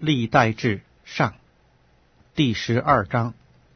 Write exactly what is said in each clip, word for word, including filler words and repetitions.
历代志上第十二章。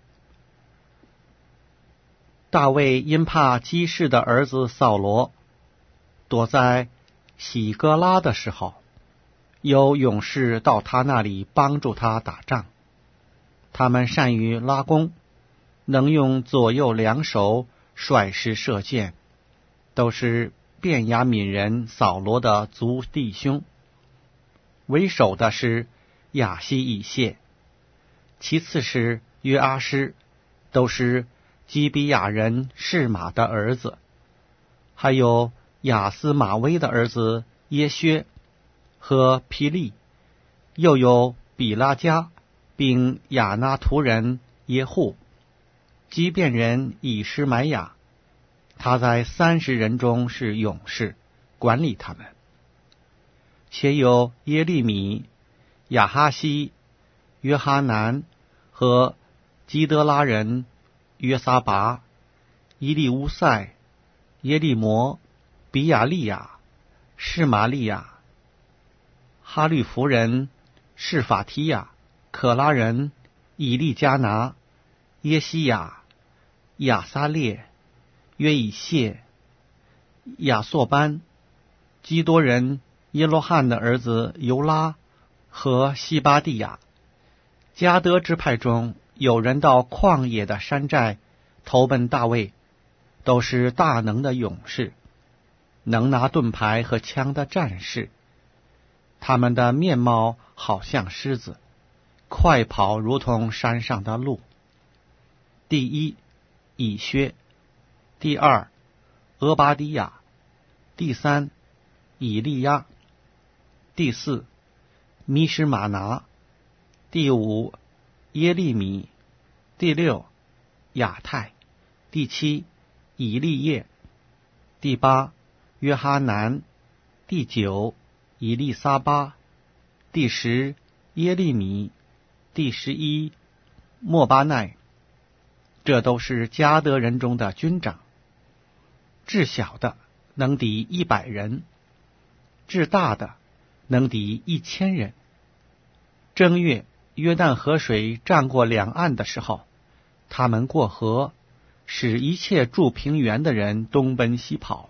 大卫因怕基士的儿子扫罗，躲在喜哥拉的时候，有勇士到他那里帮助他打仗。他们善于拉弓，能用左右两手甩石射箭，都是便雅悯人扫罗的族弟兄。为首的是亚希以谢，其次是约阿施，都是基比亚人示玛的儿子，还有亚斯玛威的儿子耶薛和毗利，又有比拉加，并亚那图人耶户，基遍人以实买亚，他在三十人中是勇士，管理他们。且有耶利米、亚哈西、约哈南和基德拉人约撒拔、伊利乌塞、耶利摩、比亚利亚、示玛利亚、哈律弗人示法提亚、可拉人以利加拿、耶西亚、亚撒列、约以谢、亚朔班、基多人耶罗汉的儿子尤拉和西巴蒂亚。迦得支派中有人到旷野的山寨投奔大卫，都是大能的勇士，能拿盾牌和枪的战士。他们的面貌好像狮子，快跑如同山上的鹿。第一，以薛；第二，俄巴底亚；第三，以利亚；第四，米什玛拿；第五，耶利米；第六，亚太；第七，以利叶；第八，约哈南；第九，以利撒巴；第十，耶利米；第十一，莫巴奈。这都是迦得人中的军长。至小的能敌一百人，至大的能敌一千人。正月，约旦河水涨过两岸的时候，他们过河，使一切住平原的人东奔西跑。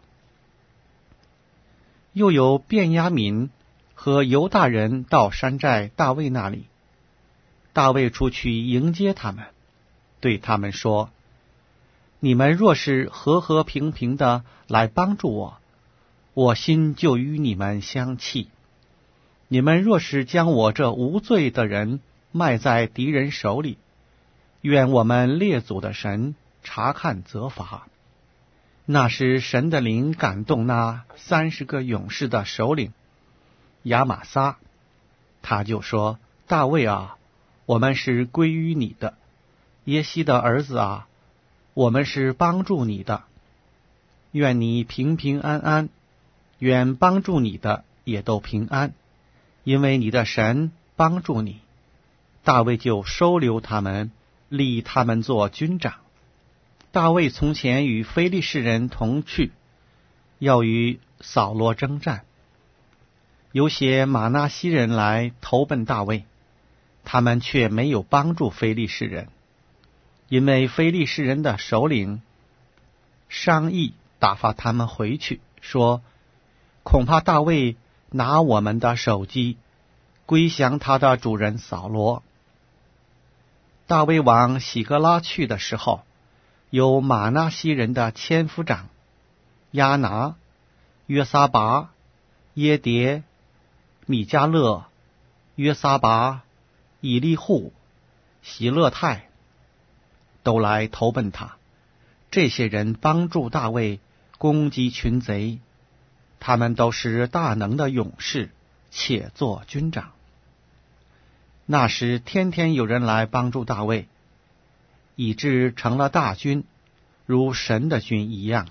又有便雅悯和犹大人到山寨大卫那里，大卫出去迎接他们，对他们说：你们若是和和平平的来帮助我，我心就与你们相契；你们若是将我这无罪的人卖在敌人手里，愿我们列祖的神察看责罚。那时神的灵感动那三十个勇士的首领亚玛撒，他就说：大卫啊，我们是归于你的；耶西的儿子啊，我们是帮助你的。愿你平平安安，愿帮助你的也都平安，因为你的神帮助你。大卫就收留他们，立他们做军长。大卫从前与非利士人同去，要与扫罗征战。有些马拿西人来投奔大卫，他们却没有帮助非利士人，因为非利士人的首领商议打发他们回去，说：恐怕大卫拿我们的首级归降他的主人扫罗。大卫往喜格拉去的时候，有马拿西人的千夫长亚拿、约撒拔、耶迭、米迦勒、约撒拔、以利户、喜勒泰，都来投奔他。这些人帮助大卫攻击群贼，他们都是大能的勇士，且做军长。那时天天有人来帮助大卫，以致成了大军，如神的军一样。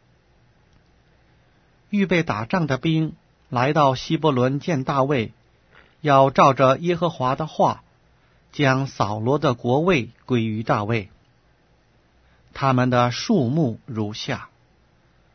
预备打仗的兵来到希伯伦见大卫，要照着耶和华的话，将扫罗的国位归于大卫。他们的数目如下：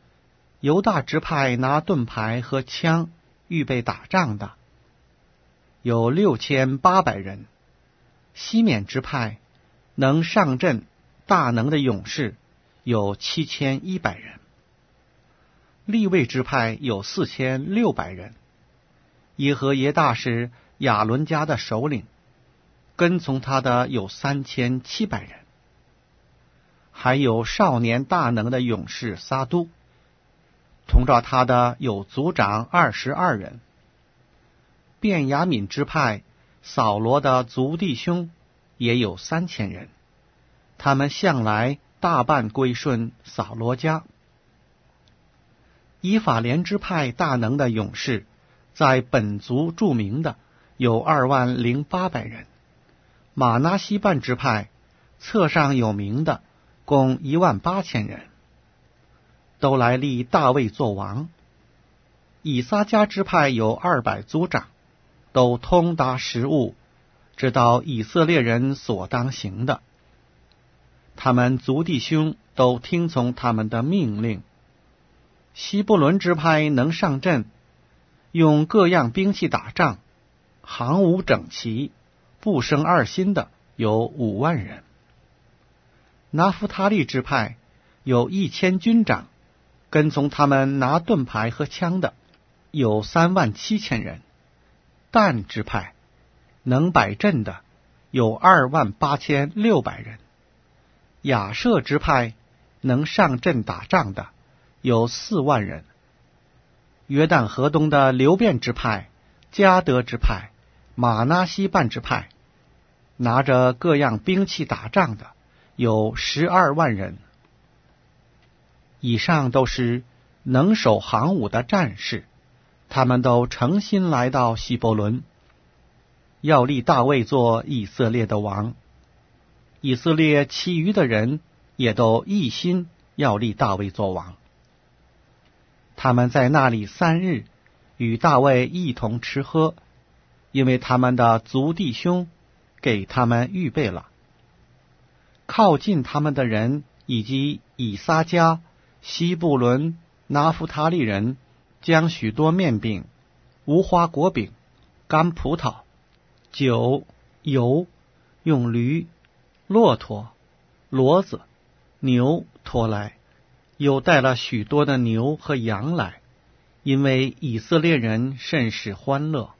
犹大支派拿盾牌和枪预备打仗的， 有六千八百人。西缅支派能上阵大能的勇士有七千一百人。利未支派有四千六百人。耶和耶大是亚伦家的首领，跟从他的有三千七百人。还有少年大能的勇士撒都，同照他的有族长二十二人。便雅悯支派扫罗的族弟兄也有三千人，他们向来大半归顺扫罗家。以法莲支派大能的勇士，在本族著名的有二万零八百人。马拿西半支派册上有名的共一万八千人，都来立大卫作王。以撒迦支派有二百族长，都通达时务，知道以色列人所当行的。他们族弟兄都听从他们的命令。西布伦支派能上阵，用各样兵器打仗，行伍整齐，不生二心的有五万人。拿弗他利支派有一千军长，跟从他们拿盾牌和枪的有三万七千人。但支派能摆阵的有二万八千六百人。亚舍支派能上阵打仗的有四万人。约旦河东的流便支派、迦得支派、马拿西半支派，拿着各样兵器打仗的有十二万人。以上都是能守行伍的战士，他们都诚心来到希伯伦，要立大卫做以色列的王。以色列其余的人也都一心要立大卫做王。他们在那里三日，与大卫一同吃喝，因为他们的族弟兄给他们预备了。靠近他们的人以及以撒迦、西布伦、拿弗他利人，将许多面饼、无花果饼、干葡萄、酒、油，用驴、骆驼、骡子、牛拖来，又带了许多的牛和羊来，因为以色列人甚是欢乐。